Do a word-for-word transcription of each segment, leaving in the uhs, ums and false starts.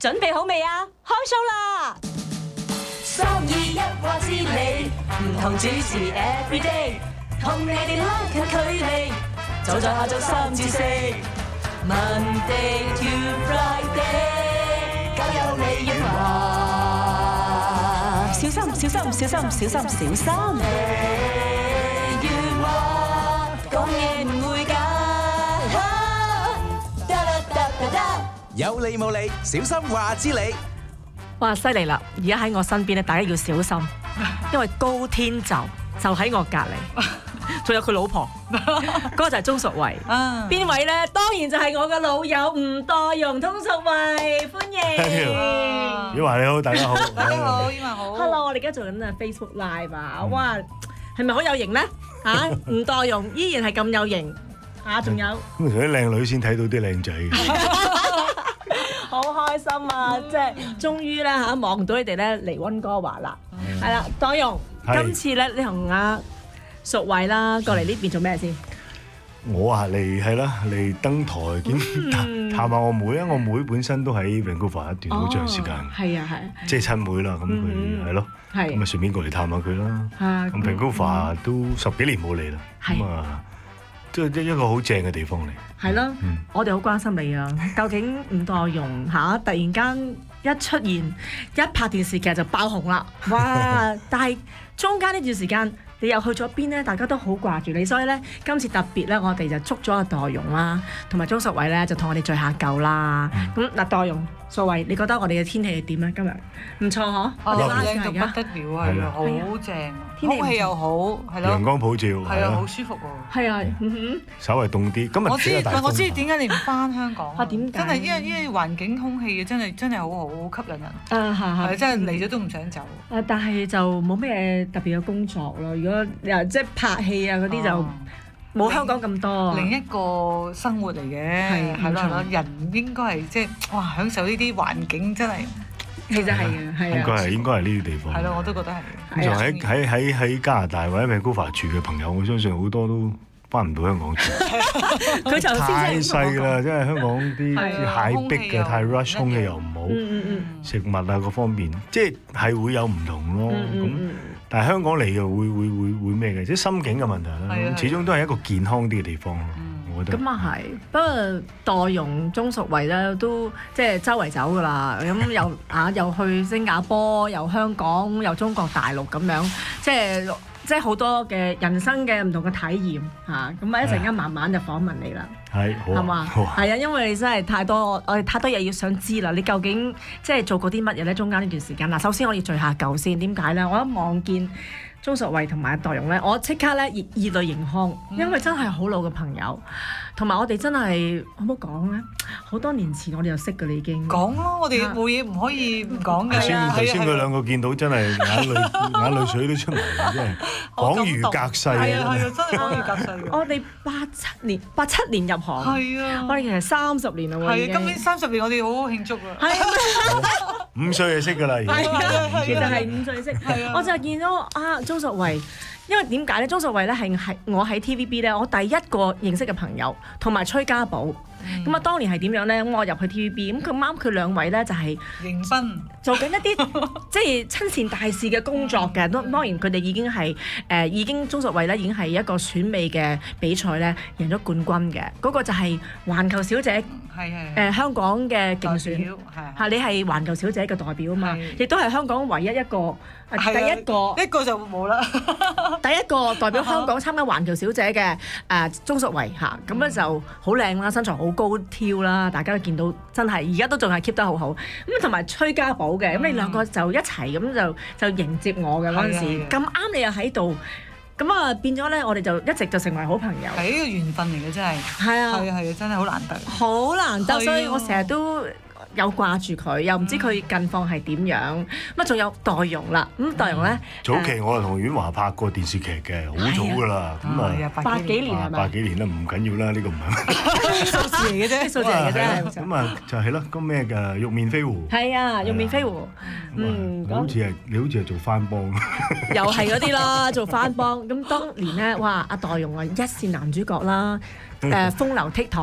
準備好未啊？開 show 啦！三二一話知你，唔同主持 everyday， 同你哋拉近距離，就在下晝三至四，Monday to Friday， 交有你與我。小心小心小心小心小心，你與我講嘢唔會假。 有理冇理，小心話知你。 哇！犀利啦！而家喺我身邊咧，大家要小心，因為高天就就喺我隔離，仲有佢老婆，嗰個就係鍾淑慧。邊位咧？當然就係我嘅老友吳岱融，鍾淑慧，歡迎。 婉華你好，大家好， 大家好，婉華好。 Hello， 我哋而家做緊啊 Facebook Live 啊！哇，係咪好有型咧？嚇，吳岱融依然係咁有型嚇，仲有咁同啲靚女先睇到啲靚仔。 好開心啊！即係終於咧嚇望到你哋咧嚟溫哥華啦，係啦，岱融，今次咧你同阿淑慧啦過嚟呢邊做咩先？ 我啊嚟係啦嚟登台見探下我妹啊！我妹本身都喺 Vancouver 一段好長時間， 係啊係， 即係親妹啦，咁佢係咯，咁啊順便過嚟探下佢啦。咁 Vancouver 都十幾年冇嚟啦，咁啊即係一個好正嘅地方嚟。 係咯，我哋好關心你啊！究竟吳岱融嚇突然間一出現一拍電視劇就爆紅啦，哇！但係中間呢段時間你又去咗邊咧？大家都好掛住你，所以咧今次特別咧，我哋就捉咗阿岱融啦，同埋鍾淑慧咧就同我哋聚下舊啦。咁嗱，岱融、淑慧，你覺得我哋嘅天氣係點咧？今日唔錯嗬，我哋拉靚到不得了啊，係啊，好正，空氣又好，係咯， 陽光普照， 係啊，好舒服喎。係啊， 稍微凍啲。今日我知，我知點解你唔翻香港啊？點解？ 真係因為因為環境空氣真係真係好好，好吸引人。啊係係，真係嚟咗都唔想走。 啊，但係就冇咩特別嘅工作咯。如果又即係拍戲啊嗰啲就冇香港咁多。 另一個生活嚟嘅，係係咯係咯，人應該係即係哇享受呢啲環境真係。 其實係啊，係啊。 應該係應該係呢啲地方。 係咯，我都覺得係。 咁仲喺喺喺喺加拿大或者 Vancouver 住嘅朋友，我相信好多都翻唔到香港住。 佢就太細啦，真係香港啲太逼嘅，太 rush， 空氣又唔好，食物啊各方面，即係係會有唔同咯。咁但係香港嚟嘅會會會會咩嘅？即係心境嘅問題啦。始終都係一個健康啲嘅地方咯。我覺得。 咁啊係，不過岱融、鍾淑慧咧都即係周圍走㗎啦。咁又啊又去新加坡，又香港，又中國大陸咁樣，即係。即係好多嘅人生嘅唔同嘅體驗嚇，咁啊一陣間慢慢就訪問你啦， 係係嘛？係啊，因為你真係太多，我哋太多嘢要想知啦。你究竟即係做過啲乜嘢咧？中間呢段時間嗱，首先我要聚下舊先，點解咧？我一望見鍾淑慧同埋岱融咧，我即刻咧熱熱淚盈眶，因為真係好老嘅朋友，同埋我哋真係好唔好講咧？好多年前我哋就識㗎啦，已經講咯，我哋冇嘢唔可以唔講嘅。 頭先頭先佢兩個見到真係眼淚眼淚水都出嚟，真係講如隔世。 係啊係啊，真係講如隔世。 我哋八七年八七年入行， 係啊， 我哋其實三十年啦喎。 係啊，今年三十年我哋好好慶祝啊。 係啊， 五歲就識㗎啦，而家。 係啊，其實係五歲識。係啊，我就見到啊鍾淑慧。因為點解咧？鍾淑慧咧係係我喺 T V B 咧，我第一個認識嘅朋友，同埋崔家寶。咁啊，當年係點樣咧？咁我入去 T V B，咁咁啱佢兩位咧就係迎賓做緊一啲即係親善大使嘅工作嘅。當當然佢哋已經係誒已經鍾淑慧咧已經係一個選美嘅比賽咧贏咗冠軍嘅。嗰個就係環球小姐， 係係誒香港嘅競選嚇，你係環球小姐嘅代表啊嘛，亦都係香港唯一一個第一個一個就冇啦。 第一個代表香港參加環球小姐嘅誒鍾淑慧嚇，咁咧就好靚啦，身材好高挑啦，大家都見到真係而家都仲係 keep 得好好。咁同埋崔家寶嘅，咁你兩個就一齊咁就就迎接我嘅嗰陣時，咁啱你又喺度，咁啊變咗咧，我哋就一直就成為好朋友。 係呢個緣分嚟嘅真係。係啊係啊係啊，真係好難得。 好難得，所以我成日都有掛住佢，又唔知佢近況係點樣。咁啊，仲有岱融啦。咁岱融咧， 早期我係同婉華拍過電視劇嘅，好早㗎啦。咁啊， 八幾年係咪？ 八幾年啦，唔緊要啦，呢個唔係數字嚟嘅啫， 數字嚟嘅啫。 咁啊，就係咯，個咩嘅玉面飛狐。 係啊，玉面飛狐。 嗯，好似係你好似係做番幫。 又係嗰啲啦，做番幫。咁當年咧，哇！阿岱融啊，一線男主角啦，誒風流倜儻。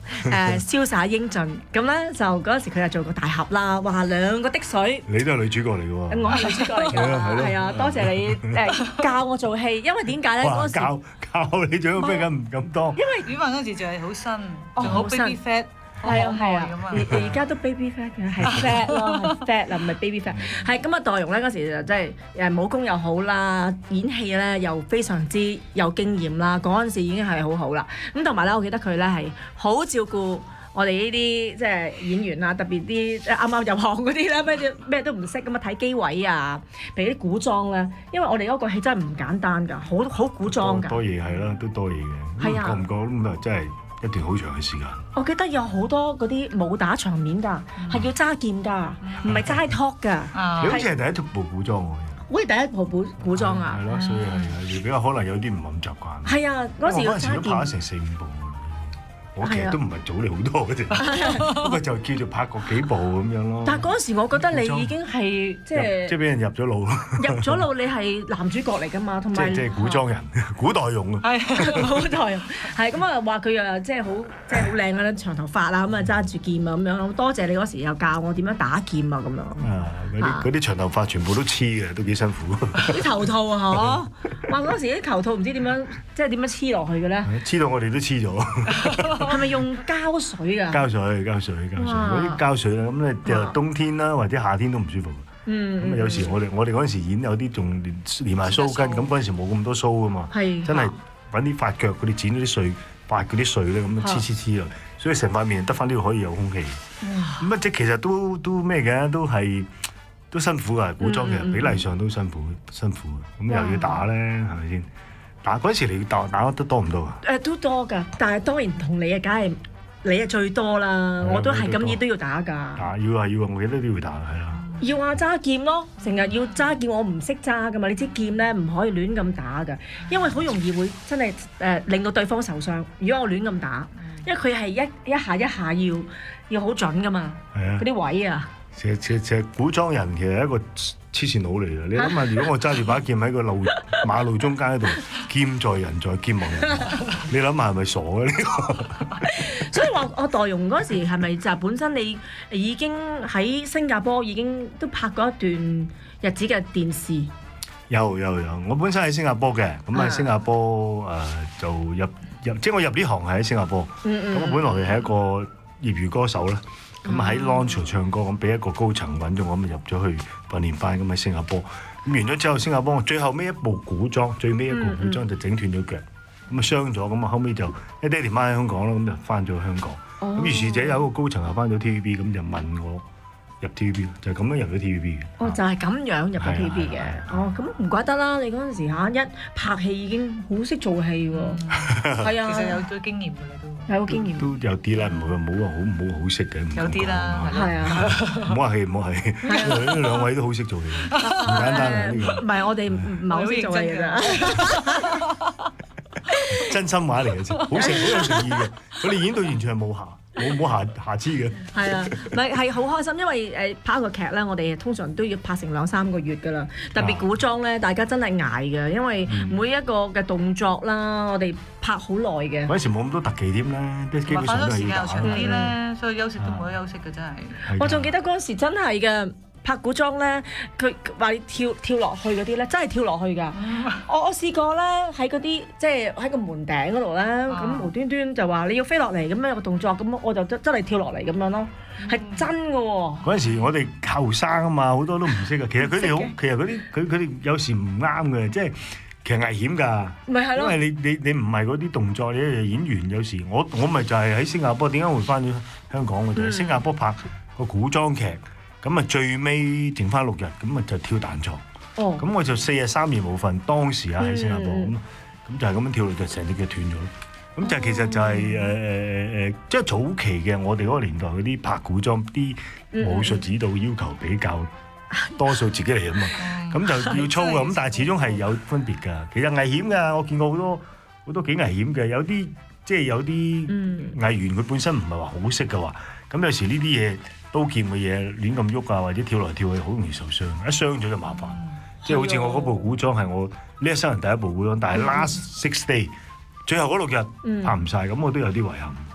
誒瀟灑英俊，咁咧就嗰陣時佢又做過大俠啦，哇兩個滴水。 你都係女主角嚟嘅喎。 我係女主角嚟㗎，係啊，多謝你誒教我做戲，因為點解咧嗰時教教你做咩咁唔敢當？ 因為阮文嗰時仲係好新，仲好好新 baby fat。 係啊係啊，而而家都 baby fat 嘅，係 fat 咯，係 fat 啦，唔係 baby fat。係咁啊，代容咧嗰時就真係誒武功又好啦，演戲咧又非常之有經驗啦，嗰陣時已經係好好啦。咁同埋咧，我記得佢咧係好照顧我哋呢啲即係演員啊，特別啲啱啱入行嗰啲咧，咩咩都唔識咁啊，睇機位啊，譬如啲古裝咧，因為我哋嗰個戲真係唔簡單㗎，好好古裝㗎。 多嘢係啦，都多嘢嘅。 係啊， 覺唔覺咁啊？真係一段好長嘅時間。 我記得有好多嗰啲武打場面㗎，係要揸劍㗎，唔係齋 talk 㗎。 你好似係第一部古裝喎。 好似第一部古古裝啊。 係咯，所以係比較可能有啲唔咁習慣。 係啊，嗰時要揸劍。 嗰陣時都拍咗成四五部。我其實都唔係早你好多嘅啫，不過就叫做拍過幾部咁樣咯。 但係嗰陣時，我覺得你已經係即係即係俾人入咗路。 入咗路，你係男主角嚟㗎嘛，同埋即係古裝人、古代容啊。 係古代容，係咁啊！話佢又即係好即係好靚嗰啲長頭髮啊，咁啊揸住劍啊咁樣。多謝你嗰時又教我點樣打劍啊咁樣。 啊！嗰啲嗰啲長頭髮全部都黐嘅，都幾辛苦。 啲頭套啊，嗬！話嗰時啲頭套唔知點樣，即係點樣黐落去嘅咧？ 黐到我哋都黐咗。 係咪用膠水㗎？ 膠水、膠水、膠水，嗰啲膠水啦，咁咧就冬天啦，或者夏天都唔舒服。嗯。咁啊，有時我哋我哋嗰陣時演有啲仲連連埋鬚根，咁嗰陣時冇咁多鬚㗎嘛。係。真係揾啲髮腳嗰啲剪咗啲碎髮嗰啲碎咧，咁樣黐黐黐啊，所以成塊面得翻啲可以有空氣。咁啊，即係其實都都咩嘅，都係都辛苦㗎。古裝其實比例上都辛苦辛苦嘅，咁又要打咧，係咪先？打嗰陣時你打打得多唔多啊？ 誒都多㗎，但係當然同你啊，梗係你係最多啦。我都係咁意都要打㗎。打要啊要啊，我記得都要打係啦。 要啊揸劍咯，成日要揸劍，我唔識揸㗎嘛。你知劍咧唔可以亂咁打㗎，因為好容易會真係誒令到對方受傷。如果我亂咁打，因為佢係一一下一下要要好準㗎嘛。係啊。嗰啲位啊。 其實其實其實古裝人其實係一個黐線佬嚟嘅。你諗下，如果我揸住把劍喺個路馬路中間喺度，劍在人在劍亡人亡，你諗下係咪傻嘅呢個？ 所以話我代容嗰時係咪就係本身你已經喺新加坡已經都拍過一段日子嘅電視？ 有有有，我本身喺新加坡嘅，咁喺新加坡誒、呃、就入入，即係我入呢行係喺新加坡。咁、嗯嗯、我本來係一個業餘歌手啦。咁喺 launch 唱歌，咁俾一個高層揾咗我，咁入咗去訓練班，咁喺新加坡。咁完咗之後，新加坡我最後尾一部古裝，最尾一個古裝就整斷咗腳，咁啊、嗯、傷咗，咁啊後尾就一爹哋媽喺香港啦，咁就翻咗香港。咁、哦、於是者有一個高層又翻咗 T V B，咁就問我入 T V B，就係咁樣入咗 T V B 嘅。 哦，就係咁樣入咗 T V B 嘅。哦，咁唔怪得啦，你嗰陣時嚇一拍戲已經好識做戲喎。係啊， 其實有咗經驗㗎啦都。 有經驗都有啲啦，唔好唔好話好唔好好識嘅。 有啲啦， 係啊， 唔好客氣，唔好客氣，呢兩位都好識做嘢，唔簡單啊呢個。 唔係我哋唔係好識做嘢㗎。 真心話嚟嘅啫，好誠好有誠意嘅。佢哋演到完全係冇瑕冇冇瑕瑕疵嘅。係啊，唔係係好開心，因為誒拍一個劇咧，我哋通常都要拍成兩三個月㗎啦。特別古裝咧，大家真係捱嘅，因為每一個嘅動作啦，我哋拍好耐嘅。 嗰陣時冇咁多特技添啦，即係基本上都係要打。 時間又長啲咧，所以休息都冇得休息嘅真係。 我仲記得嗰陣時真係嘅。拍古裝咧，佢話跳跳落去嗰啲咧，真係跳落去㗎。我我試過咧喺嗰啲即係喺個門頂嗰度咧，咁、啊、無端端就話你要飛落嚟咁樣有個動作，咁我就真真係跳落嚟咁樣咯，係、嗯、真㗎喎。嗰陣時我哋後生啊嘛，好多都唔識㗎。其實佢哋好，其實嗰啲佢佢哋有時唔啱嘅，即係其實危險㗎。 咪係咯， 因為你你你唔係嗰啲動作，你係演員有時我我咪就係喺新加坡，點解會翻咗香港嘅？就係、嗯、新加坡拍個古裝劇。咁啊最尾剩翻六日，咁啊就跳彈床。哦。咁我就四日三夜冇瞓，當時啊喺新加坡，咁咁、嗯、就係咁樣跳落就成隻腳斷咗咯。咁就其實就係誒誒誒，即係早期嘅我哋嗰個年代嗰啲拍古裝啲武術指導要求比較多數自己嚟啊嘛。咁就要操啊，咁但係始終係有分別㗎。其實危險㗎，我見過好多好多幾危險嘅，有啲即係有啲藝員佢本身唔係話好識嘅話，咁有時呢啲嘢。刀劍嘅嘢亂咁喐啊，或者跳來跳去，好容易受傷。一傷咗就麻煩。嗯、即係好似我嗰部古裝係我呢一生人第一部古裝，但係 last six day 最後嗰六日拍唔晒，咁、嗯、我都有啲遺憾。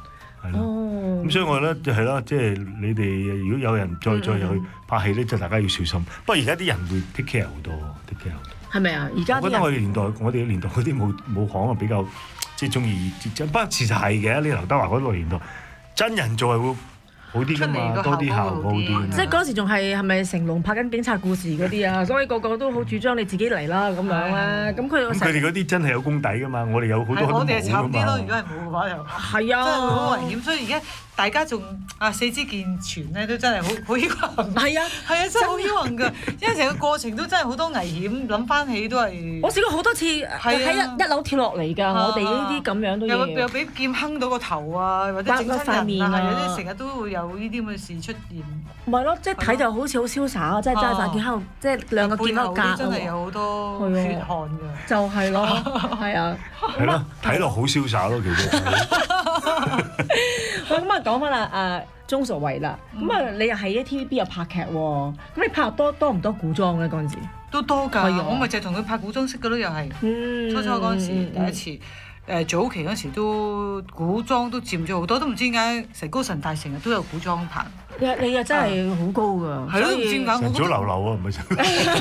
係咯。咁所以我覺得就係啦，即係你哋如果有人再再入去拍戲咧，就大家要小心。不過而家啲人會 take care 好多 ，take care 好多。 係咪啊？而家我覺得我哋年代，我哋嘅年代嗰啲冇冇行啊，比較即係中意，不過事實係嘅。你劉德華嗰個年代，真人做係會好啲㗎嘛，多啲效果好啲。 即係嗰時仲係係咪成龍拍緊警察故事嗰啲啊？所以個個都好主張你自己嚟啦咁樣啦。咁佢佢哋嗰啲真係有功底㗎嘛，我哋有好多都冇㗎嘛。 我哋係慘啲咯，如果係冇嘅話又係啊， 真係好危險。所以而家大家仲啊四肢健全咧，都真係好好僥倖。 係啊， 係啊，真係好僥倖㗎，因為成個過程都真係好多危險。諗翻起都係我試過好多次喺一一樓跳落嚟㗎，我哋呢啲咁樣都要。 又又俾劍坑到個頭啊，或者整親人啊，有啲成日都會有呢啲咁嘅事出現。 唔係咯，即係睇就好似好瀟灑啊！即係揸曬劍坑，即係兩個劍坑架， 真係有好多血汗㗎。 就係咯，係啊。 係咯，睇落好瀟灑咯，其實。 喂，咁啊講翻啦，誒鐘淑慧啦，咁啊你又喺 T V B 又拍劇喎，咁你拍多多唔多古裝咧嗰陣時？ 都多㗎，我咪就係同佢拍古裝識㗎咯，又係。初初嗰陣時第一次。誒早期嗰時都古裝都佔咗好多，都唔知點解神高神大成日都有古裝拍。 你你又真係好高㗎， 係咯，唔知點解。 晨早流流啊，唔係真。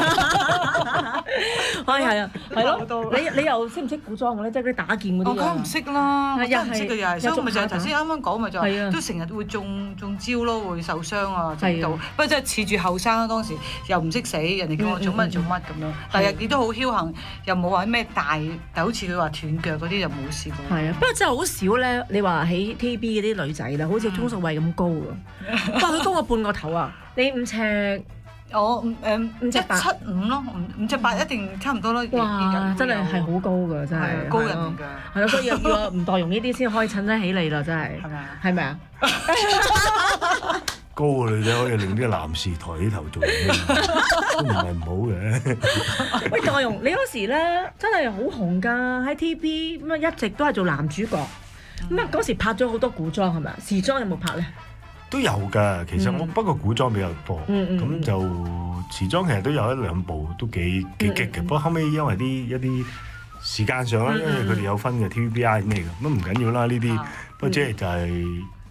係係啊，係咯。你你又識唔識古裝嘅咧？即係嗰啲打劍嗰啲。 我梗唔識啦，我真唔識嘅又係，所以咪就係頭先啱啱講咪就係，都成日會中中招咯，會受傷啊，整到。不過真係恃住後生啦，當時又唔識死，人哋叫我做乜做乜咁樣。但係亦都好僥倖，又冇話咩大，但好似佢話斷腳嗰啲就冇試過。 係啊，不過真係好少咧。你話喺 T V B 嗰啲女仔啦，好似鐘淑慧咁高㗎。哇！佢高我半個頭啊！你五尺， 我誒五尺八， 七五咯，五五尺八一定差唔多咯。 哇！真係係好高㗎，真係高人嚟㗎。 係咯，所以要吳岱融呢啲先可以襯得起你啦，真係。係咪啊？係咪啊？ 高嘅女仔可以令啲男士抬起頭做嘢，都唔係唔好嘅。 喂，岱融，你嗰時咧真係好紅㗎，喺 T V B 咁啊一直都係做男主角。咁啊嗰時拍咗好多古裝係咪啊？時裝有冇拍咧？ 都有㗎，其實我不過古裝比較多，咁就時裝其實都有一兩部都幾幾激嘅。不過後尾因為啲一啲時間上啦，因為佢哋有分嘅 T V B I 咩嘅，咁唔緊要啦呢啲。不過即係就係